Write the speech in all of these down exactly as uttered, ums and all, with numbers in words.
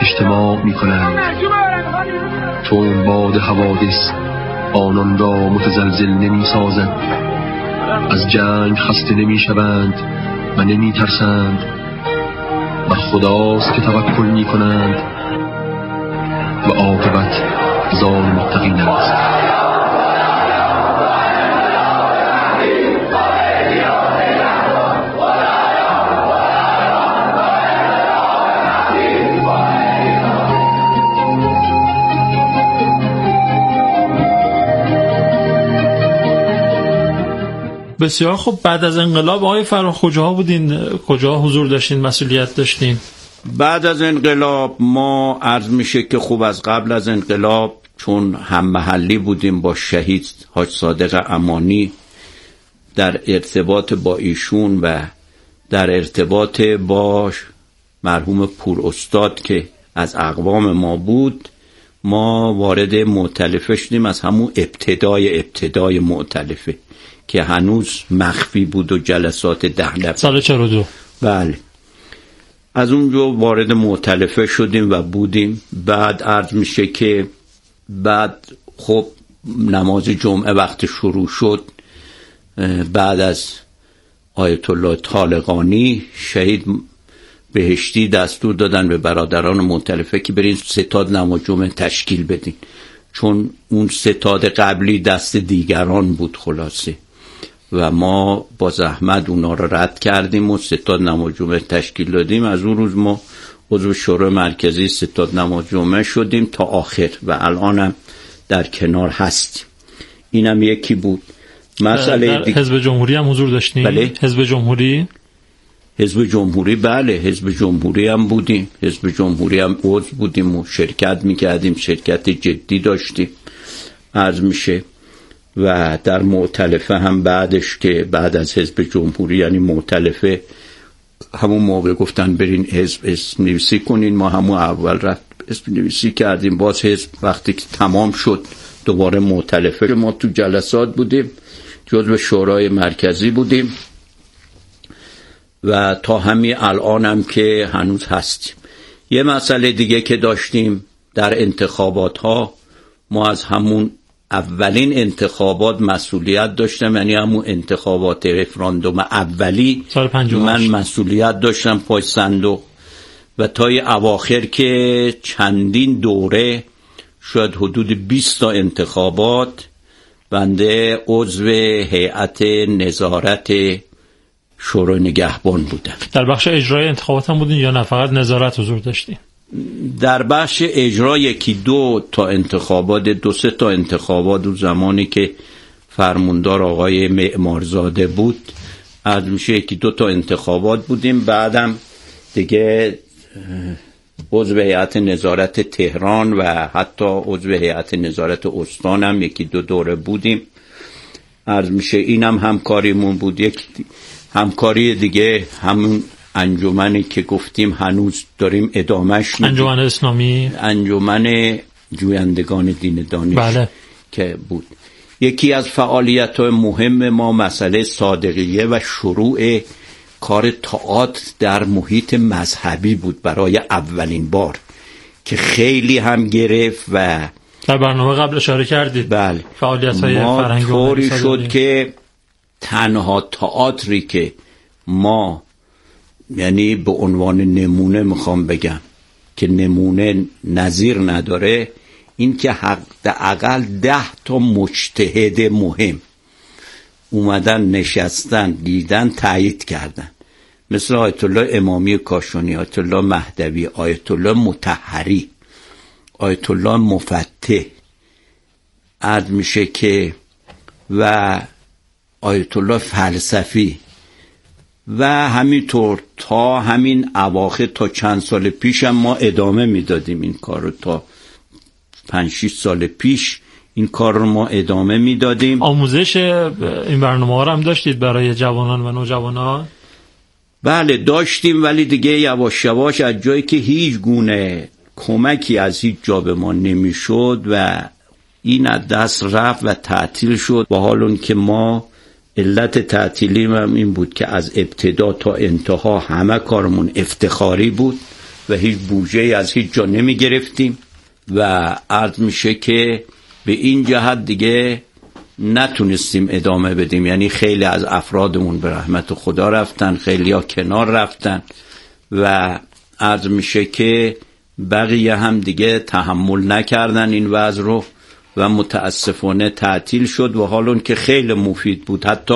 اجتماع می کنند. چون باد حوادث آنان را متزلزل نمی سازد. از جنگ خسته نمی شوند و نمی ترسند. و خداست که توکل می کنند و عاقبت زان متقین است. بسیار خوب. بعد از انقلاب آقای فرخ کجا بودین؟ کجا حضور داشتین؟ مسئولیت داشتین؟ بعد از انقلاب ما عرض میشه که خوب از قبل از انقلاب، چون هم محلی بودیم با شهید حاج صادق امانی، در ارتباط با ایشون و در ارتباط با مرحوم پور استاد که از اقوام ما بود، ما وارد مؤتلفه شدیم. از همون ابتدای ابتدای مؤتلفه که هنوز مخفی بود و جلسات ده لب سال چهل و دو. بله، از اونجا وارد مؤتلفه شدیم و بودیم. بعد عرض میشه که بعد خب نماز جمعه وقت شروع شد، بعد از آیت الله طالقانی شهید بهشتی دستور دادن به برادران مؤتلفه که برین ستاد نماز جمعه تشکیل بدین، چون اون ستاد قبلی دست دیگران بود خلاصه. و ما با زحمت اونا رو رد کردیم و ستاد نماز جمعه تشکیل دادیم. از اون روز ما عضو شورای مرکزی ستاد نماز جمعه شدیم تا آخر و الانم در کنار هستیم. اینم یکی بود. مسئله در حزب جمهوری هم حضور داشتیم؟ بله. حزب جمهوری؟ حزب جمهوری بله، حزب جمهوری هم بودیم. حزب جمهوری هم عضو بودیم و شرکت میکردیم، شرکت جدی داشتیم عرض میشه. و در مؤتلفه هم بعدش که بعد از حزب جمهوری، یعنی مؤتلفه همون موقع گفتن برین حزب اسم نویسی کنین، ما همون اول رفت اسم نویسی کردیم. باز حزب وقتی که تمام شد دوباره مؤتلفه. ما تو جلسات بودیم، جزو شورای مرکزی بودیم و تا همین الان هم که هنوز هستیم. یه مسئله دیگه که داشتیم در انتخابات ها، ما از همون اولین انتخابات مسئولیت داشتم، یعنی همون انتخابات رفراندوم اولی من مسئولیت داشتم پای صندوق. و تا اواخر که چندین دوره، شاید حدود بیست تا انتخابات، بنده عضو هیئت نظارت شورای نگهبان بودم. در بخش اجرای انتخابات هم بودین یا نه فقط نظارت حضور داشتین؟ در بخش اجرا یکی دو تا انتخابات، دو سه تا انتخابات اون زمانی که فرماندار آقای معمارزاده بود عرض میشه یکی دو تا انتخابات بودیم. بعدم دیگه عضو هیئت نظارت تهران و حتی عضو هیئت نظارت استان هم یکی دو دوره بودیم عرض میشه. اینم همکاریمون بود. یک همکاری دیگه همون انجمنی که گفتیم هنوز داریم ادامهش میدیم، انجمن اسلامی، انجمن جویندگان دین دانش. بله. که بود. یکی از فعالیت‌های مهم ما مسئله صادقیه و شروع کار تئاتر در محیط مذهبی بود برای اولین بار که خیلی هم گرفت و در برنامه قبل اشاره کردید. بله. فعالیت‌های فرهنگی ما طوری شد که تنها تئاتری که ما، یعنی به عنوان نمونه میخوام بگم که نمونه نظیر نداره، این که حداقل ده تا مجتهد مهم اومدن نشستن دیدن تایید کردن، مثل آیت الله امامی کاشانی، آیت الله مهدوی، آیت الله مطهری، آیت الله مفتح عرض میشه که و آیت الله فلسفی و همینطور تا همین اواخر تا چند سال پیش هم ما ادامه میدادیم این کار رو. تا پنج شش سال پیش این کار رو ما ادامه میدادیم. آموزش این برنامه ها رو هم داشتید برای جوانان و نوجوانان؟ بله داشتیم، ولی دیگه یواش یواش از جایی که هیچ گونه کمکی از هیچ جا به ما نمیشد و این از دست رفت و تعطیل شد. با حال اون که ما علت تعطیلی هم این بود که از ابتدا تا انتها همه کارمون افتخاری بود و هیچ بوجه از هیچ جا نمی گرفتیم و عرض میشه که به این جهت دیگه نتونستیم ادامه بدیم. یعنی خیلی از افرادمون به رحمت خدا رفتن، خیلی ها کنار رفتن و عرض میشه که بقیه هم دیگه تحمل نکردن این وضع رو و متاسفانه تعطیل شد و حالون که خیلی مفید بود. حتی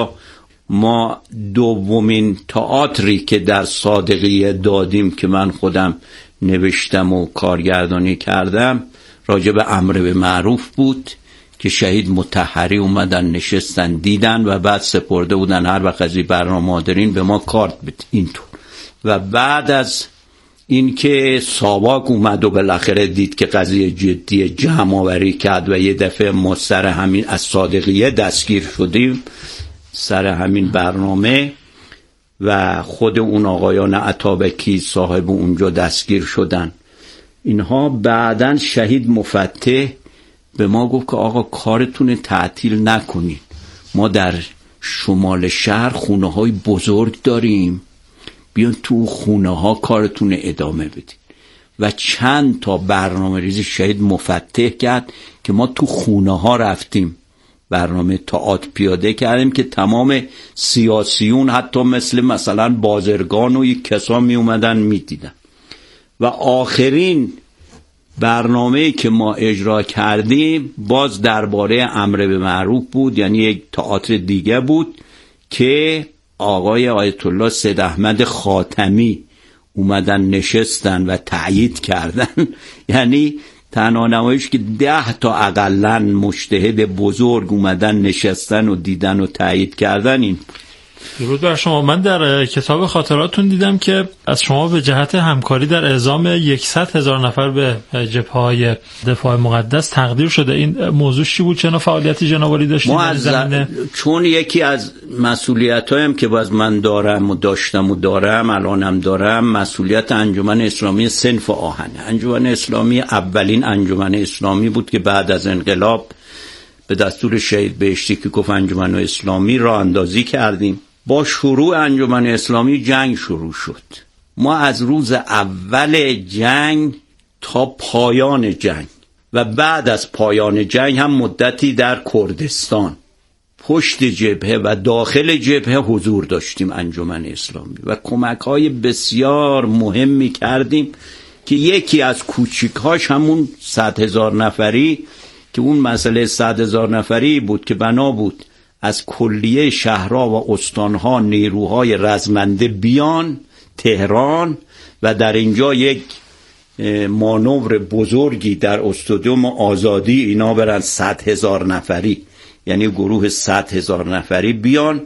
ما دومین تئاتری که در صادقیه دادیم که من خودم نوشتم و کارگردانی کردم راجع به امر به معروف بود که شهید مطهری اومدن نشستن دیدن و بعد سپرده بودن هر وقت از این برنامه دارین به ما کارت بدین اینطور. و بعد از اینکه ساواک اومد و بالاخره دید که قضیه جدی، جمع آوری کرد و یه دفعه ما سر همین از صادقیه دستگیر شدیم سر همین برنامه و خود اون آقایان عطابکی صاحب اونجا دستگیر شدن. اینها بعدن شهید مفتح به ما گفت که آقا کارتون تعطیل نکنین، ما در شمال شهر خونه های بزرگ داریم، بیان تو خونه ها کارتون ادامه بدین. و چند تا برنامه ریزی شهید مفتح کرد که ما تو خونه ها رفتیم، برنامه تئاتر پیاده کردیم که تمام سیاسیون حتی مثل مثلا بازرگان و یک کسا می اومدن می دیدن. و آخرین برنامه‌ای که ما اجرا کردیم باز درباره امر به معروف بود، یعنی یک تئاتر دیگه بود که آقای آیت الله سید احمد خاتمی اومدن نشستن و تأیید کردن. یعنی تنها نمایش که ده تا اقلن مجتهد بزرگ اومدن نشستن و دیدن و تأیید کردن. این درود بر شما. من در کتاب خاطراتون دیدم که از شما به جهت همکاری در اعزام یکصد هزار نفر به جبهه‌های دفاع مقدس تقدیر شده. این موضوع چی بود؟ چه نوع فعالیتی جناب عالی داشتین در زمینه؟ چون یکی از مسئولیتایم که باز من دارم و داشتم و دارم الانم دارم، مسئولیت انجمن اسلامی صنف آهن. انجمن اسلامی اولین انجمن اسلامی بود که بعد از انقلاب به دستور شهید بهشتی که گفت انجمن اسلامی راه اندازی کردیم. با شروع انجمن اسلامی جنگ شروع شد. ما از روز اول جنگ تا پایان جنگ و بعد از پایان جنگ هم مدتی در کردستان پشت جبهه و داخل جبهه حضور داشتیم انجمن اسلامی و کمک‌های بسیار مهمی کردیم که یکی از کوچیک‌هاش همون صد هزار نفری که اون مسئله صد هزار نفری بود که بنا بود از کلیه شهرها و استانها نیروهای رزمنده بیان تهران و در اینجا یک مانور بزرگی در استادیوم آزادی اینا برن صد هزار نفری، یعنی گروه صد هزار نفری بیان،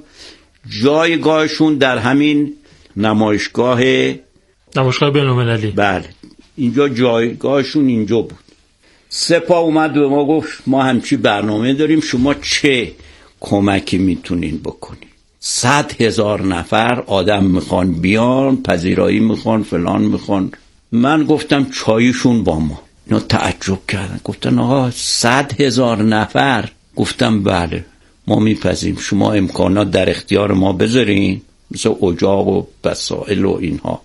جایگاهشون در همین نمایشگاه نمایشگاه بین‌المللی. بله اینجا جایگاهشون اینجا بود. سپاه اومد به ما گفت ما همچی برنامه داریم، شما چه کمکی میتونین بکنین؟ صد هزار نفر آدم میخوان بیان، پذیرایی میخوان، فلان میخوان. من گفتم چایشون با ما. اینا تعجب کردن، گفتن آقا صد هزار نفر؟ گفتم بله ما میپذیم، شما امکانات در اختیار ما بذارین مثل اجاق و بسائل و اینها،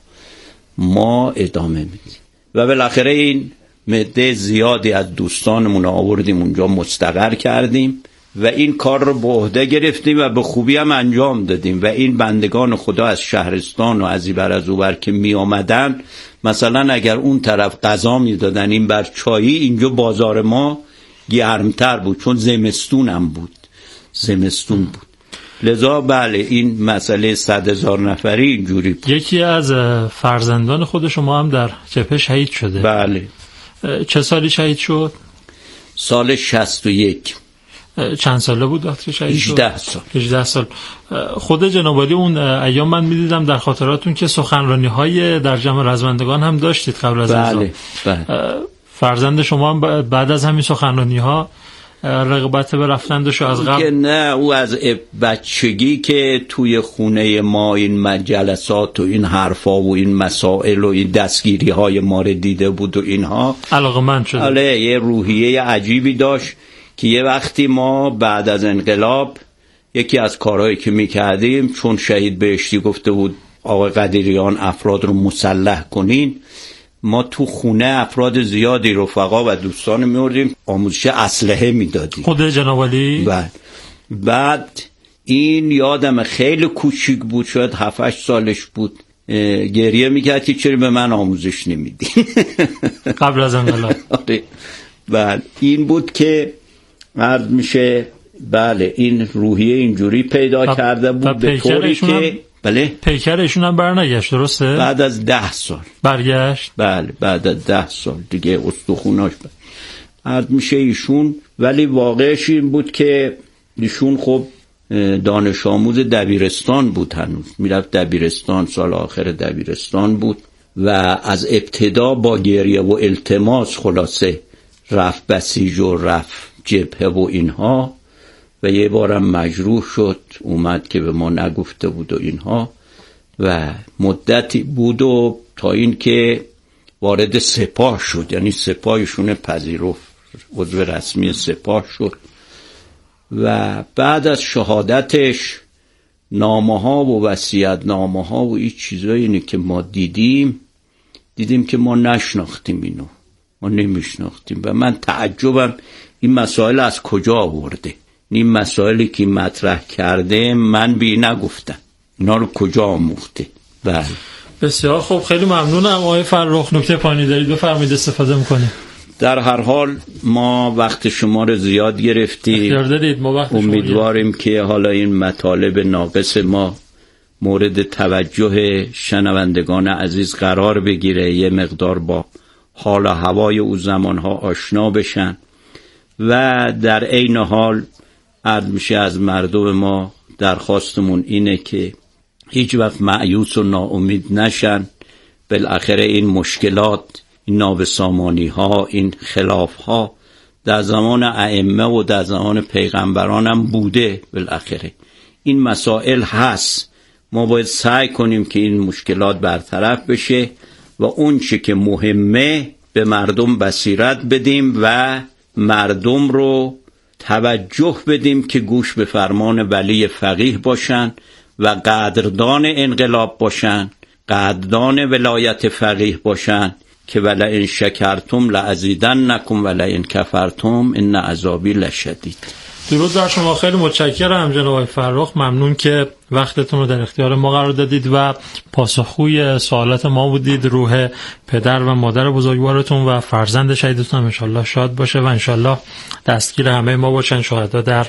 ما ادامه میدیم. و بالاخره این مده زیادی از دوستانمون آوردیم اونجا مستقر کردیم و این کار رو به عهده گرفتیم و به خوبی هم انجام دادیم. و این بندگان خدا از شهرستان و از این بر از اون بر که می آمدن، مثلا اگر اون طرف غذا می دادن این بر چایی، اینجا بازار ما گرمتر بود چون زمستون هم بود، زمستون بود. لذا بله این مسئله صد هزار نفری اینجوری بود. یکی از فرزندان خود شما هم در جبهه شهید شده. بله. چه سالی شهید شد؟ سال شصت و یک. چند ساله بود وقتی شهید شد؟ هجده سال. هجده سال. خود جناب عالی اون ایام من میدیدم در خاطراتون که سخنرانی های در جمع رزمندگان هم داشتید قبل از بله. بله. فرزند شما هم بعد از همین سخنرانی ها رغبت به رفتن داشت از قبل؟ نه، او از بچگی که توی خونه ما این مجلسات و این حرفا و این مسائل و این دستگیری های ما رو دیده بود و اینها علاقه‌مند شده. آله یه روحیه عجیبی داشت که یه وقتی ما بعد از انقلاب یکی از کارهایی که میکردیم، چون شهید بهشتی گفته بود آقای قدیریان افراد رو مسلح کنین ما تو خونه افراد زیادی رفقا و دوستان میوردیم، آموزش اسلحه میدادیم. خود جناب علی؟ بعد بعد این یادم خیلی کوچیک بود، شاید هفت هشت سالش بود، گریه میکرد که چرا به من آموزش نمیدی. قبل از انقلاب. بله این بود که عرض میشه بله این روحیه اینجوری پیدا و کرده بود به طوری که بله پیکر ایشون هم برنگشت، درسته؟ بعد از ده سال برگشت. بله بعد از ده سال دیگه استخوناش عرض میشه ایشون، ولی واقعش این بود که ایشون خب دانش آموز دبیرستان بود، هنوز میرفت دبیرستان، سال آخر دبیرستان بود و از ابتدا با گریه و التماس خلاصه رفت بسیج و رفت جبهه و اینها و یه بارم مجروح شد، اومد که به ما نگفته بود و اینها و مدتی بود و تا این که وارد سپاه شد، یعنی سپاهشون پذیرفت، عضو رسمی سپاه شد و بعد از شهادتش نامه ها و وصیت نامه ها و این چیزایی اینه که ما دیدیم دیدیم که ما نشناختیم، اینو ما نمیشناختیم و من تعجبم این مسائل از کجا آورده، این مسائلی که مطرح کرده من بی نگفتم، اینا رو کجا آموخته. بله بسیار خوب، خیلی ممنونم آقای فرخ. نکته پایانی دارید بفرمایید، استفاده میکنیم. در هر حال ما وقت شما رو زیاد گرفتیم، امیدواریم که حالا این مطالب ناقص ما مورد توجه شنوندگان عزیز قرار بگیره، یه مقدار با حال و هوای او زمانها آشنا بشن و در عین حال عرض میشه از مردم ما درخواستمون اینه که هیچ وقت مایوس و ناامید نشن. بالاخره این مشکلات، این نابسامانی ها، این خلاف ها در زمان ائمه و در زمان پیغمبران هم بوده، بالاخره این مسائل هست. ما باید سعی کنیم که این مشکلات برطرف بشه و اون چه که مهمه به مردم بصیرت بدیم و مردم رو توجه بدیم که گوش به فرمان ولی فقیه باشن و قدردان انقلاب باشن، قدردان ولایت فقیه باشن که ولئن شکرتم لازیدنکم ولئن کفرتم ان عذابی لشدید. درود بر شما، خیلی متشکرم جناب آقای فرخ، ممنون که وقتتون رو در اختیار ما قرار دادید و پاسخگوی سوالات ما بودید. روح پدر و مادر بزرگوارتون و فرزند شهیدتون هم انشالله شاد باشه و انشالله دستگیر همه ما باشن شهدا در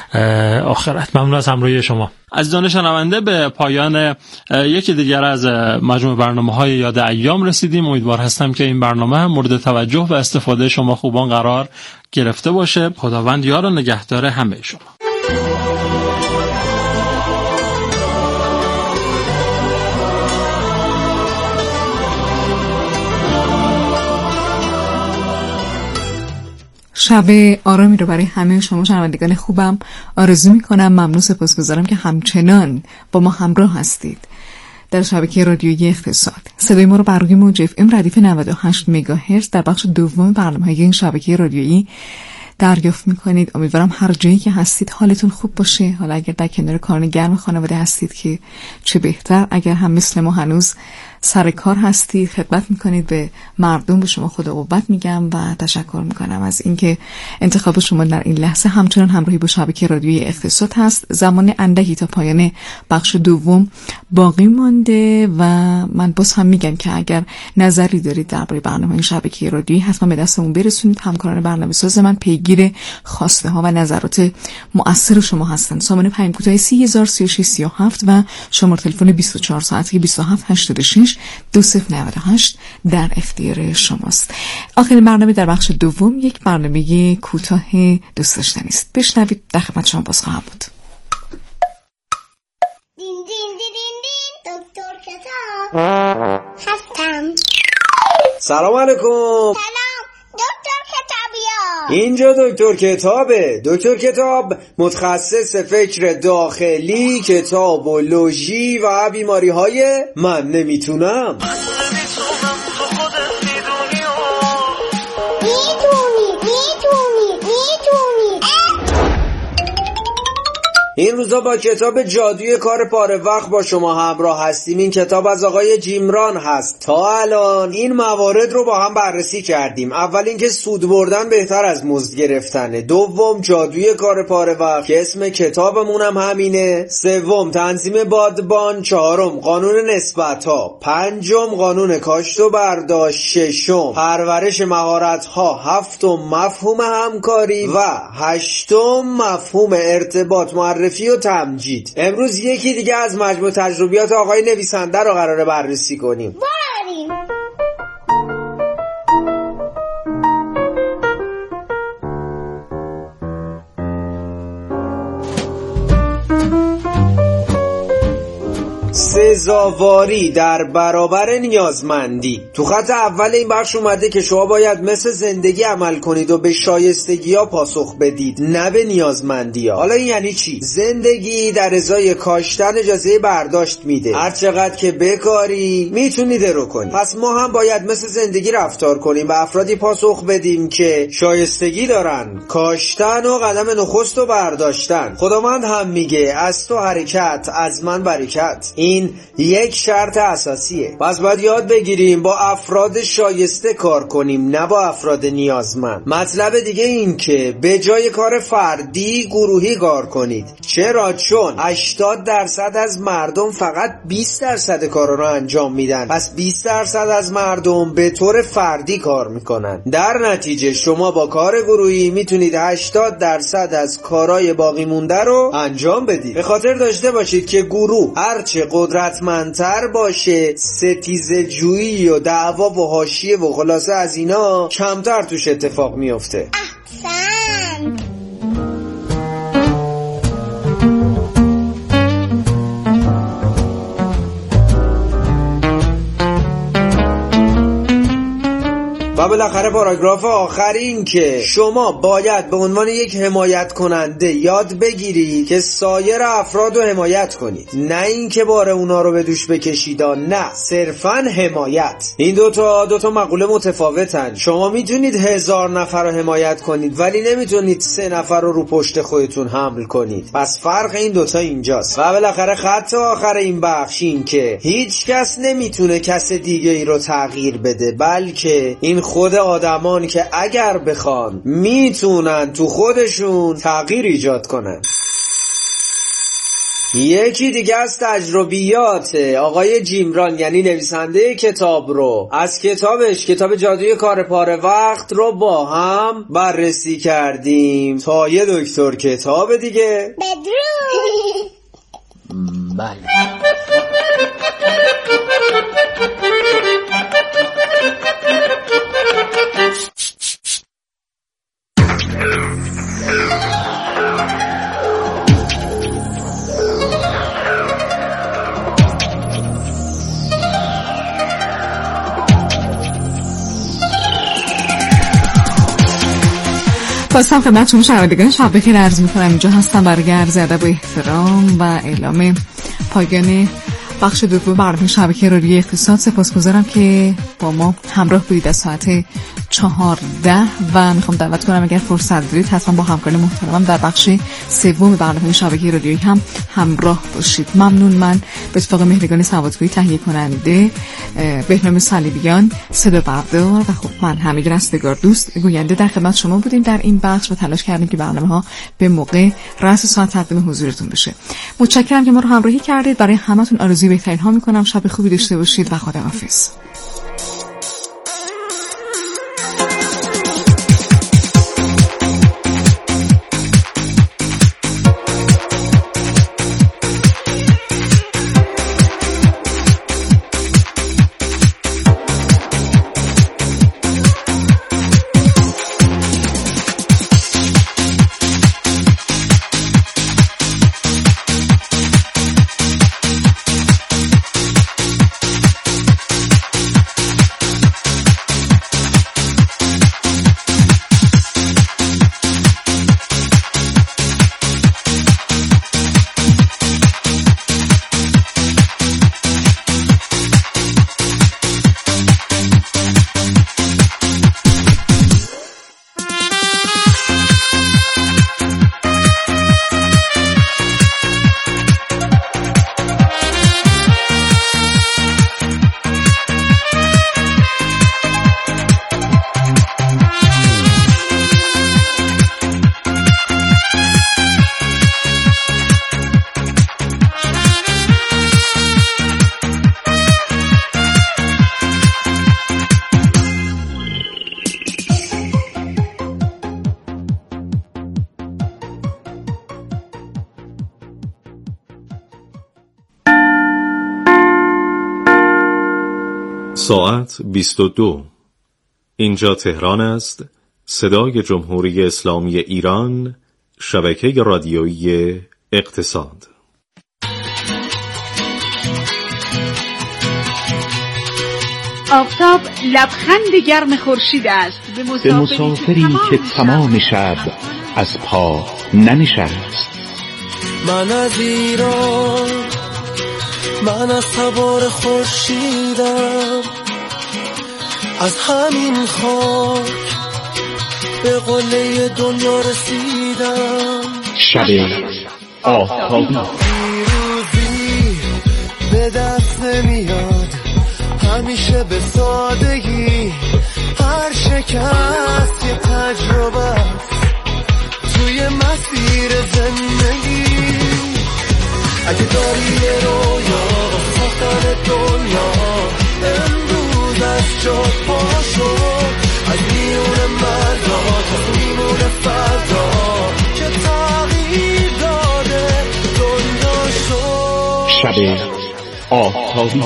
آخرت. ممنون از همراهی شما. عزیزان شنونده، به پایان یکی دیگر از مجموع برنامه‌های یاد ایام رسیدیم. امیدوار هستم که این برنامه هم مورد توجه و استفاده شما خوبان قرار گرفته باشه. خداوند یار و نگهدار همه شما. شب آرامی رو برای همه شما شنوندگان خوبم آرزو میکنم. ممنون، سپاسگزارم که همچنان با ما همراه هستید در شبکه رادیویی اقتصاد. صدای ما رو بر روی موج اف ام ردیف نود و هشت مگاهرتز در بخش دوم برنامه‌های این شبکه رادیویی دریافت میکنید. امیدوارم هر جایی که هستید حالتون خوب باشه. حالا اگر در کنار کارن گرم خانواده هستید که چه بهتر، اگر هم مثل ما هنوز سر کار هستید خدمت میکنید به مردم، به شما خدا قوت میگم و تشکر میکنم از اینکه انتخاب شما در این لحظه همچنان همراهی با شبکه رادیویی اقتصاد هست. زمان اندکی تا پایان بخش دوم باقی مانده و من باز هم میگم که اگر نظری دارید درباره برنامه این شبکه رادیویی حتما به دستمون برسونید. همکاران برنامه‌ساز من پیگیر خواسته ها و نظرات مؤثر شما هستند. سامانه پیام کوتاه سی هزار سی و شش سی و هفت و شماره تلفن بیست و چهار ساعتی بیست و هفت هشتاد و شش دو صفر نود و هشت در اختیار شماست. آخرین برنامه در بخش دوم یک برنامه کوتاه دوست داشتنی است. بشنوید، در خدمت شما باز خواهم بود. دین دین دین دین دکتر کتاب هستم. سلام علیکم. سلام دکتر کتابیا. اینجا دکتر کتابه. دکتر کتاب متخصص فکر داخلی، کتاب و لوژی و بیماری های من نمیتونم. این روزا با کتاب جادوی کار پاره وقت با شما همراه هستیم. این کتاب از آقای جیمران هست. تا الان این موارد رو با هم بررسی کردیم. اول اینکه سود بردن بهتر از مزد گرفتنه. دوم جادوی کار پاره وقت که اسم کتابمون هم همینه. سوم تنظیم بادبان. چهارم قانون نسبت‌ها. پنجم قانون کاشت و برداشت. ششم پرورش مهارت‌ها. هفتم مفهوم همکاری و هشتم مفهوم ارتباط، معرفی و تمجید. امروز یکی دیگه از مجموع تجربیات آقای نویسنده رو قراره بررسی کنیم. بریم. سزاواری در برابر نیازمندی. تو خط اول این بخش اومده که شما باید مثل زندگی عمل کنید و به شایستگی ها پاسخ بدید، نه به نیازمندی ها. حالا این یعنی چی؟ زندگی در ازای کاشتن اجازه برداشت میده. هر چقدر که بکاری میتونی درو کنی. پس ما هم باید مثل زندگی رفتار کنیم و افرادی پاسخ بدیم که شایستگی دارن کاشتن و قدم نخست و برداشتن. خداوند هم میگه از تو حرکت از من برکت. این یک شرط اساسیه. پس باید یاد بگیریم با افراد شایسته کار کنیم، نه با افراد نیازمند. مطلب دیگه این که به جای کار فردی گروهی کار کنید. چرا؟ چون هشتاد درصد از مردم فقط بیست درصد کارا رو انجام میدن. پس بیست درصد از مردم به طور فردی کار میکنن. در نتیجه شما با کار گروهی میتونید هشتاد درصد از کارهای باقی مونده رو انجام بدید. به خاطر داشته باشید که گروه هرچه قدرتمندتر باشه، ستیزه جویی و دعوا و حاشیه و خلاصه از اینا کمتر توش اتفاق میفته. احسن. و بالاخره پاراگراف آخر این که شما باید به عنوان یک حمایت کننده یاد بگیری که سایر افراد رو حمایت کنید، نه این که بار اونا رو به دوش بکشید. نه، صرفاً حمایت. این دوتا دوتا مقوله متفاوتن. شما میتونید هزار نفر رو حمایت کنید ولی نمیتونید سه نفر رو رو پشت خودتون حمل کنید. پس فرق این دوتا اینجاست. و بالاخره خط آخر این بخش این که هیچ کس نمیتونه کس دیگه ای رو تغییر بده، بلکه این خود آدمان که اگر بخوان میتونن تو خودشون تغییر ایجاد کنن. یکی دیگه از تجربیات آقای جیمران یعنی نویسنده کتاب رو از کتابش کتاب جادوی کار پاره وقت رو با هم بررسی کردیم. تا یه دکتر کتاب دیگه. بدرود. بله. بازم خدمتتون شنوندگان شب بخیر عرض می‌کنم. اینجا هستم برای عرض ادب و احترام و اعلام پایان بخش دوم برنامه شبکه رادیوی اقتصاد. سپاسگزارم که با ما همراه بودید از ساعت چهارده و میخوام دعوت کنم اگر فرصت دارید حتما با همکار محترمم در بخش سوم برنامه شبکه رادیویی هم همراه باشید. ممنون. من به اتفاق مهرگان سوادگویی تهیه کننده بهنام صلیبیان صدا بردار و خب من همه رستگار دوست گوینده در خدمت شما بودیم در این بخش و تلاش کردیم که برنامه ها به موقع رأس ساعت تقدیم حضورتون بشه. متشکرم که ما رو همراهی کردید. برای همتون آرزوی بهترین ها میکنم. شب خوبی داشته باشید و خداحافظ. ساعت بیست و دو. اینجا تهران است، صدای جمهوری اسلامی ایران، شبکه رادیویی اقتصاد. آفتاب لبخند گرم خورشید است به مسافری, به مسافری که تمام شب از پا ننشست. من از ایران، من از تبار خورشیدم، از همین خاک به قله دنیا رسیدم. شب آفتابی پیروزی به دست نمیاد همیشه به سادگی، هر شکست یه تجربه است توی مسیر زندگی. اگه داری یه رویا ساختن دنیا، امروز از جا پاشو، از میون مردا تا میمونه فردا که تغییر داده دنیا شو. شب آفتابی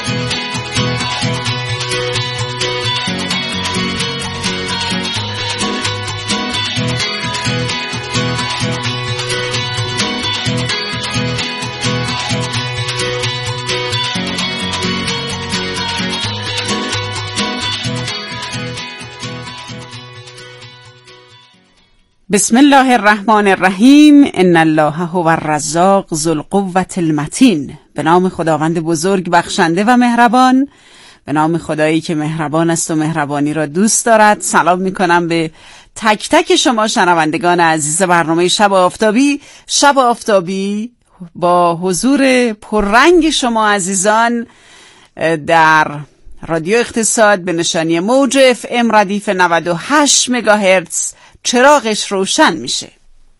بسم الله الرحمن الرحیم. ان الله هو الرزاق ذو القوة المتین. به نام خداوند بزرگ بخشنده و مهربان، به نام خدایی که مهربان است و مهربانی را دوست دارد. سلام میکنم به تک تک شما شنوندگان عزیز برنامه شب آفتابی. شب آفتابی با حضور پررنگ شما عزیزان در رادیو اقتصاد به نشانی موج اف ام ردیف نود و هشت مگاهرتز چراغش روشن میشه.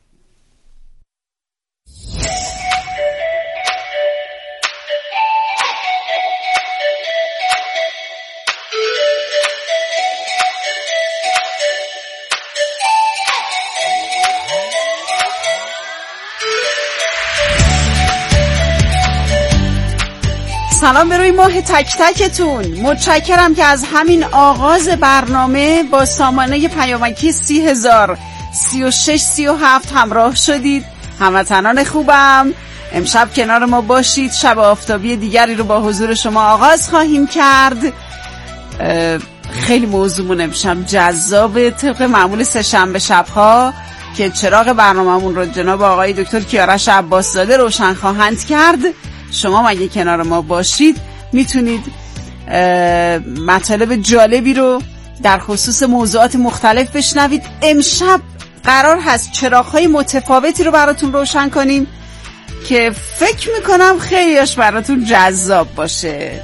سلام به روی ماه تک تکتون. متشکرم که از همین آغاز برنامه با سامانه پیامکی سی هزار سی و شش سی و هفت همراه شدید. هموطنان خوبم، امشب کنار ما باشید. شب آفتابی دیگری رو با حضور شما آغاز خواهیم کرد. خیلی موضوعمون امشب جذاب، طبق معمول سه شنبه شبها که چراغ برنامه‌مون رو جناب آقای دکتر کیارش عباس‌زاده روشن خواهند کرد. شما مگه کنار ما باشید میتونید مطالب جالبی رو در خصوص موضوعات مختلف بشنوید. امشب قرار هست چراغ‌های متفاوتی رو براتون روشن کنیم که فکر میکنم خیلیش براتون جذاب باشه.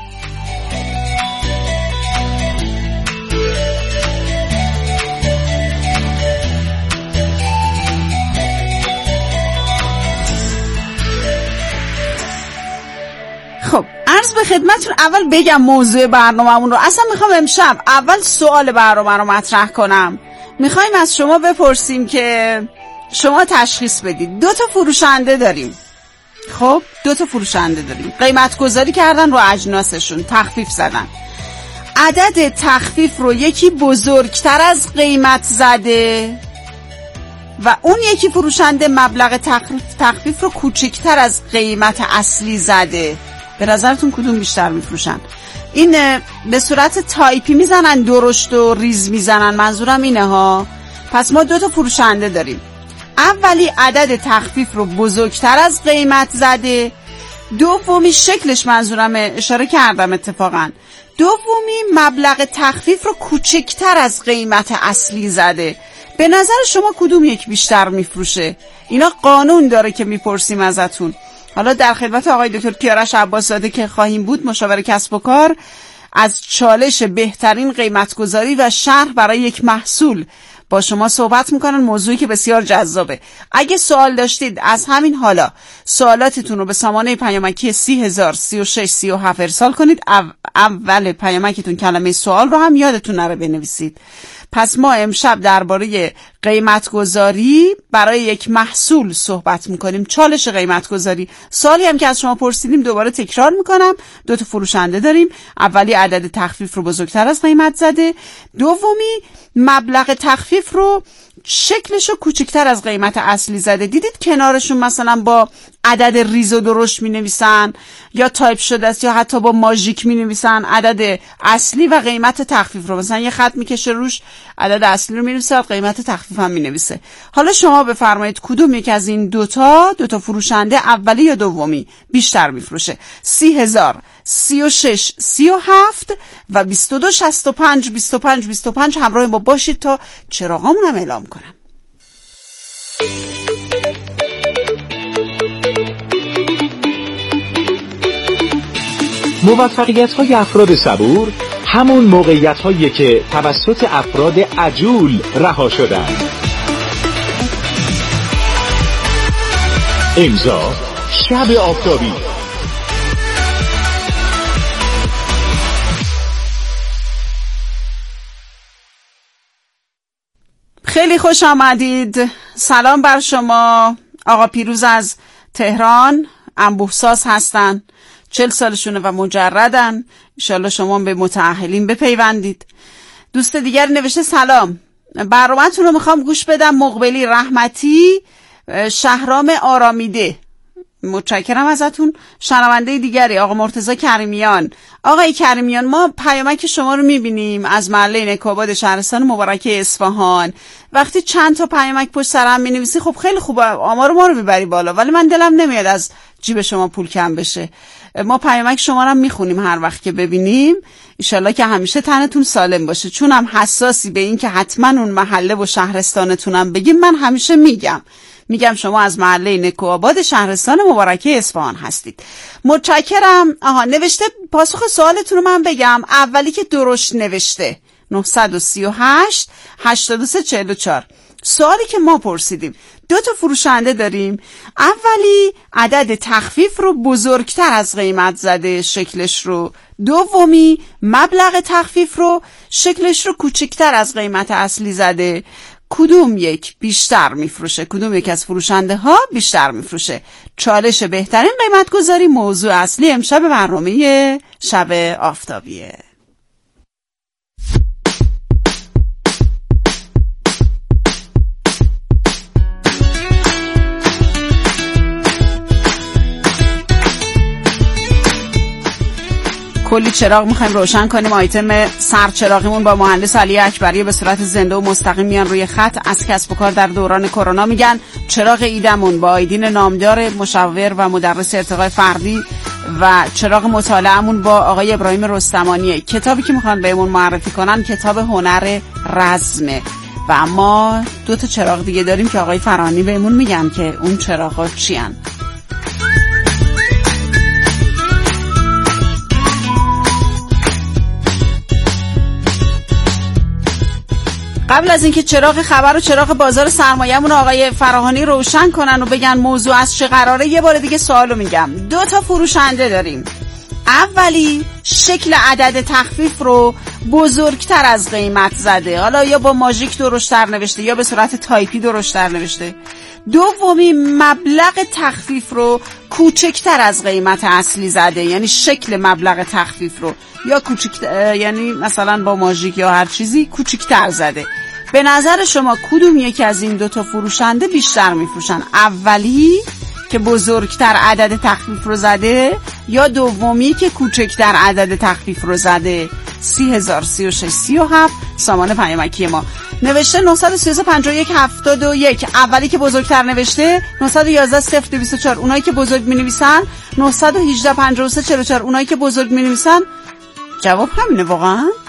خب عرض به خدمتون اول بگم موضوع برنامه‌مون رو. اصلا میخوام امشب اول سوال برنامه رو مطرح کنم. میخوایم از شما بپرسیم که شما تشخیص بدید. دو تا فروشنده داریم. خب دو تا فروشنده داریم، قیمت گذاری کردن رو اجناسشون، تخفیف زدن. عدد تخفیف رو یکی بزرگتر از قیمت زده و اون یکی فروشنده مبلغ تخفیف, تخفیف رو کوچکتر از قیمت اصلی زده. به نظرتون کدوم بیشتر میفروشن؟ این به صورت تایپی میزنن، درشت و ریز میزنن، منظورم اینه ها. پس ما دو تا فروشنده داریم. اولی عدد تخفیف رو بزرگتر از قیمت زده، دومی شکلش، منظورم اشاره کردم اتفاقا، دومی مبلغ تخفیف رو کوچکتر از قیمت اصلی زده. به نظر شما کدوم یک بیشتر میفروشه؟ اینا قانون داره که میپرسیم ازتون. حالا در خدمت آقای دکتر کیارش عباس‌زاده که خواهیم بود، مشاور کسب و کار، از چالش بهترین قیمتگذاری و شرح برای یک محصول با شما صحبت میکنن. موضوعی که بسیار جذابه. اگه سوال داشتید از همین حالا سوالاتتون رو به سامانه پیامکی سی هزار سی و شش سی و هفت ارسال کنید. اول پیامکتون کلمه سوال رو هم یادتون نره بنویسید. پس ما امشب درباره قیمت گذاری برای یک محصول صحبت میکنیم. چالش قیمت گذاری. سوالی هم که از شما پرسیدیم دوباره تکرار میکنم. دو تا فروشنده داریم. اولی عدد تخفیف رو بزرگتر از قیمت زده. دومی مبلغ تخفیف رو شکلش رو کوچکتر از قیمت اصلی زده. دیدید کنارشون مثلا با عدد ریز و درشت می نویسن یا تایپ شده است یا حتی با ماژیک می نویسن عدد اصلی و قیمت تخفیف رو. مثلا یه خط میکشه روش عدد اصلی رو می نویسه، قیمت تخفیف هم می نویسه. حالا شما بفرمایید کدوم یک از این دوتا دوتا فروشنده اولی یا دومی بیشتر می فروشه؟ سی هزار، سی و شش، سی و هفت و بیست و دو، شصت و پنج، بیست و پنج، بیست و پنج. همراه ما باشید تا چراغامون هم اعلام کنم. موفقیت های افراد صبور همون موقعیت هایی که توسط افراد عجول رها شدن. امضا شب آفتابی. خیلی خوش آمدید. سلام بر شما. آقا پیروز از تهران انبوه‌ساز هستن. چل سالشونه و مجردن. انشالله شما به متأهلین بپیوندید. دوست دیگر نوشته سلام، برنامه‌تون رو میخوام گوش بدم. مقبلی رحمتی، شهرام آرامیده. متشکرم ازتون. شنونده دیگری آقا مرتضی کریمیان. آقای کریمیان، ما پیامک شما رو میبینیم از محله نکوآباد شهرستان مبارکه اصفهان. وقتی چند تا پیامک پشت سر هم مینویسی خب خیلی خوبه، آمار ما رو میبری بالا، ولی من دلم نمیاد از جیب شما پول کم بشه. ما پیامک شما رو هم میخونیم هر وقت که ببینیم. انشالله که همیشه تنتون سالم باشه. چون هم حساسی به این که حتما اون محله و شهرستانتونم بگیم، من همیشه میگم میگم شما از محله نکوآباد شهرستان مبارکه اصفهان هستید. متشکرم. آها نوشته پاسخ سوالتون رو من بگم. اولی که درشت نوشته نه سه هشت، هشتاد و سه، چهل و چهار. سوالی که ما پرسیدیم، دو تا فروشنده داریم. اولی عدد تخفیف رو بزرگتر از قیمت زده شکلش رو. دومی مبلغ تخفیف رو شکلش رو کوچکتر از قیمت اصلی زده. کدوم یک بیشتر میفروشه؟ کدوم یک از فروشنده ها بیشتر میفروشه؟ چالش بهترین قیمت گذاری موضوع اصلی امشب برنامه شب آفتابیه. کلی چراغ میخوایم روشن کنیم. آیتم سرچراغیمون با مهندس علی اکبری به صورت زنده و مستقیم میان روی خط. از کسب و کار در دوران کرونا میگن. چراغ ایدمون با آیدین نامدار، مشاور و مدرس ارتقاء فردی، و چراغ مطالعه‌مون با آقای ابراهیم رستمانیه. کتابی که میخوان بهمون معرفی کنن کتاب هنر رزمه. و اما دو تا چراغ دیگه داریم که آقای فرانی بهمون میگن که اون چراغا چی ان. قبل از اینکه چراغ خبر و چراغ بازار سرمایه‌مون آقای فراهانی روشن کنن و بگن موضوع از چه قراره، یه بار دیگه سوالو میگم. دو تا فروشنده داریم. اولی شکل عدد تخفیف رو بزرگتر از قیمت زده، حالا یا با ماژیک درشت‌تر نوشته یا به صورت تایپی درشت‌تر نوشته. دومی مبلغ تخفیف رو کوچکتر از قیمت اصلی زده، یعنی شکل مبلغ تخفیف رو یا کوچکتر، یعنی مثلا با ماژیک یا هر چیزی کوچکتر زده. به نظر شما کدوم یکی از این دوتا فروشنده بیشتر میفروشن؟ اولی که بزرگتر عدد تخفیف رو زده یا دومی که کوچکتر عدد تخفیف رو زده؟ سی هزار، سی و شش، سی و هفت سامان پیامکی ما. نوشته نه سه سه، پنج یک، هفتاد و یک. اولی که بزرگتر نوشته نه یک یک، صفر دو چهار. اونایی که بزرگ می نویسن نه یک هشت، پنجاه و سه، چهل و چهار. اونایی که بزرگ می نویسن جواب همینه واقعا.